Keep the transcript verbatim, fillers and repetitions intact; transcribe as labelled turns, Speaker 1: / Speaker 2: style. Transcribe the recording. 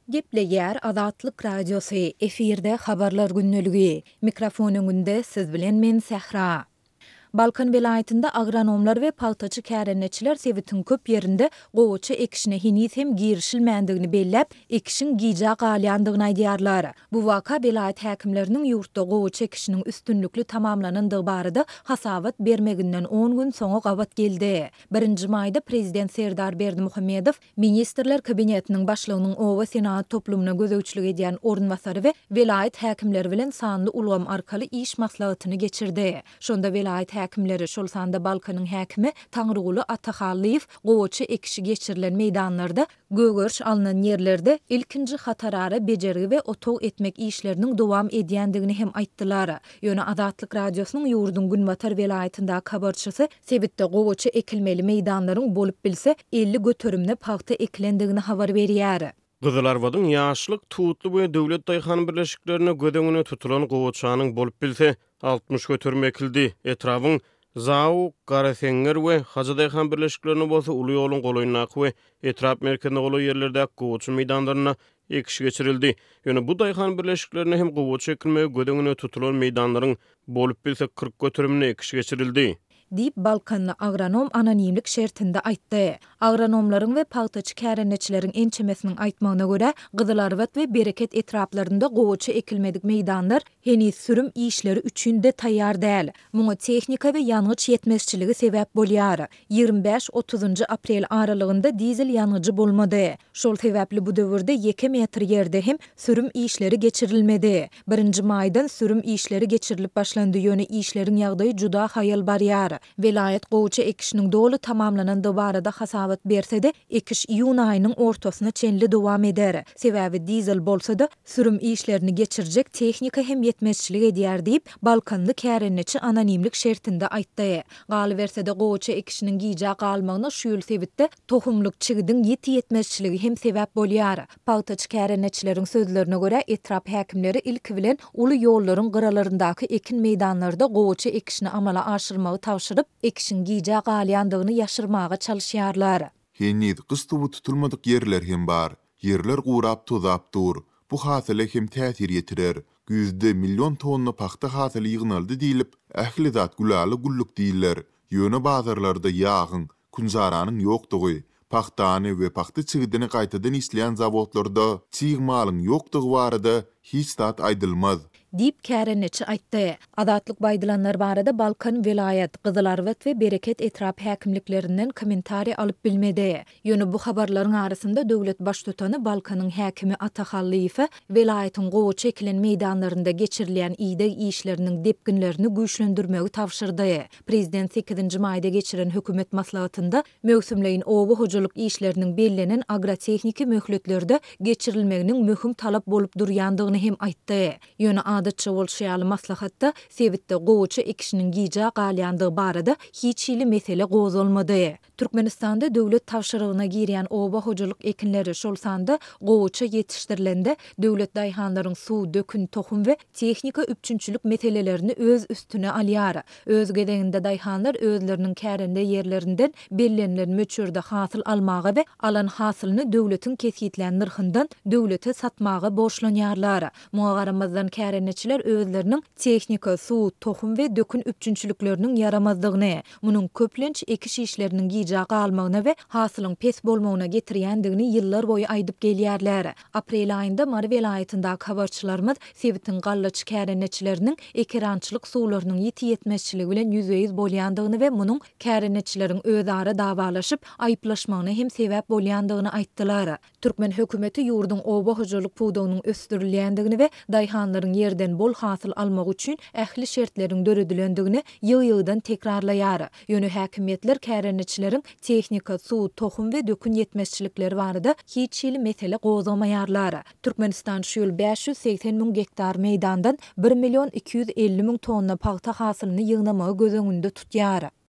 Speaker 1: Gepleýär Azatlyk Radiosu efirde habarlar günneligi. Mikrofonuňda siz bilen men Sähra. Balkan vilayetinde agronomlar we paltaçy kärenetçiler sewitin köp ýerinde gowaça ekişine hinis hem girişilmändigini bellep, ekişin gija galýandygyny aýdýarlar. Bu waka vilayet häkimleriniň ýurtda gowaça ekişiniň üstünlükli tamamlanandygy barada hasabat bermeginden on gün soňa gabat geldi. birinji maýda prezident Serdar Berdimuhammedow ministrler kabinetiniň başlygynyň owa senat toplumuna gözegçilik edýän ornwasary we vilayet häkimleri bilen sanly ulgam arkaly iş maslahatyny geçirdi. Şonda vilayet häkimleri şol sanda Balkanyň häkimi Taňryguly Atahallyýew gowaça ekişi geçirilen meýdanlarda gögörş alynan ýerlerde ilkinji hatarara bejergi we otog etmek işleriniň dowam edýändigini hem aýtdylar. Ýöne Azatlyk Radiosynyň ýurdun Günbatar vilayetinde habarçysy sebitde gowaça ekilmeli meýdanlaryň bolup bilse elli götürümne paxta eklendigini habar berýär.
Speaker 2: Gyzylarwadyň ýaşlyk tutly we döwlet daýhan birleşiklerine gödeňine tutulan gowaçanyň bolup bilse altmış götürme ekildi. Etrawyň Zau, Garasenger we Hacı daýhan birleşiklerine bolsa uly ýoluň golaýnaky we etrap merkezinde goly ýerlerde gowaça meýdanlaryna ekişi geçirildi. Ýöne bu daýhan birleşiklerine hem gowaça ekilmegi gödeňine tutulan meýdanlaryň bolup bilse kırk götürümne ekişi geçirildi.
Speaker 1: Dip Balkanlı agronom anonimlik şertinde aýtdy. Agronomlaryň we paxtaçy kärenetçileriň ençemesiniň aýtmagyna görä, Gyzylarwat we Bereket etraplarynda gowaça ekilmedik meýdanlar henis sürüm işleri üçin de taýýar däl. Muňa tehnika we ýanyç ýetmezçiligi sebäp bolýar. ýygrimi beş otuzynjy aprel aralygynda dizel ýanyjy bolmady. Şol sebäpli bu döwürde iki metr ýerde hem sürüm işleri geçirilmedi. birinji maýdan sürüm işleri geçirilip başlandy. Ýöne işleriň ýagdaýy juda haýal barýar. Vilayet gowaça ekişiniň dolu tamamlanandy barada hasabat berse-de ekiş iýun aýynyň ortasyna çenli dowam eder. Sebäbi dizel bolsa-da sürüm işlerini geçirjek tehnika hem ýetmezçilik edýär diýip Balkanly kärenetçi anonimlik şertinde aýtdy. Galy berse-de gowaça ekişiniň gija galmagyna şu ýyl sebitde tohumlyk çigidiň ýeti ýetmezçiligi hem sebäp bolýar. Paxtaçy kärenetçileriň sözlerine görä etrap häkimleri ilki bilen uly ýollaryň gyralaryndaky ekin meýdanlarynda gowaça ekişini amala aşyrmagy tawşyryp ekişin gija galýandygyny ýaşyrmaga çalyşýarlar.
Speaker 3: Henniz gystubu tutulmadyk yerler hem bar. Yerler gurap tozap dur. Bu hasyle hem täsir ýetirer. Yüzde milyon tonna paxta hasyly ýygnaldy diýilip, ähli zat gulaly gulluk diýiller. Ýöne bazarlarda ýağın, kunjaranyň ýokdugy, paxtany we paxta çygydyny gaýtadan isleýän zawodlarda çyg malyň ýokdugy barada hiç zat aýdylmaz.
Speaker 1: Dip kärenetçi aýtdy. Azatlyk baýdylanlar barada Balkan vilayet, Gyzylarwat we Bereket etrap häkimliklerinden kommentari alyp bilmedi. Ýöne bu habarlaryň arasynda döwlet baş tutany Balkanyň häkimi Atahallyýew vilayetiň gowaça ekilen meýdanlarynda geçirilýän iýde işleriniň depginlerini güýçlendirmegi tawşyrdy. Prezident sekizinji maýda geçiren hökümet maslahatynda möhsümleýin owa hojalyk işleriniň bellenen agrotechniki möhletlerde geçirilmeginiň möhüm talap bolup durýandygyny hem aýtdy. Ýöne adatça bolşýaly maslahatda sebitde gowaça ekişiniň gija galýandygy barada hiç ýyly mesele gozulmady. Türkmenistanda döwlet tawşyrygyna girýän owa hojalyk ekinleri şol sanda gowaça ýetişdirilende döwlet daýhanlaryň suw, dökün, tohum we tehnika üçünçülük meselelerini öz üstüne alýar. Öz gedeňinde daýhanlar özleriniň kärende ýerlerinden bellenilen möçürde hasyl almagy we alan hasylyny döwletiň kesitlen nyrhyndan döwlete satmagy borçlanýarlar. Muňa garamazdan kärenetçiler özleriniň tehnika, suw, tohum we dökün üçünçülükleriniň yaramazdygyny, munyň köplenç ekiş işleriniň gija galmagyna we hasylyň pes bolmagyna getirýändigini ýyllar boýu aýdyp gelýärler. Aprel aýynda Mary vilayetindaky habarçylarymyz sebitin gallaçy kärenetçileriniň ekirançylyk suwlarynyň ýeti ýetmezçiligi bilen ýüze ýüz bolýandygyny we munyň kärenetçileriň özara dawalaşyp aýplaşmagyna hem sebäp bolýandygyny aýtdylar. Türkmen hökümeti ýurdun owa hojalyk puwdagynyň ösdürilýändigini we daýhanlaryň ýerden bol hasyl almak üçin ähli şertleriň döredilendigini ýygy-ýygydan tekrarlaýar. Ýöne häkimetler kärenetçileriň tehnika, suw, tohum we dökün ýetmezçilikleri barada hiç ýyly mesele gozamaýarlar. Türkmenistan şu ýyl beş ýüz seksen miň gektar meýdandan bir milyon iki ýüz elli miň tonna paxta hasylyny ýygnamagy göz öňünde tutýar.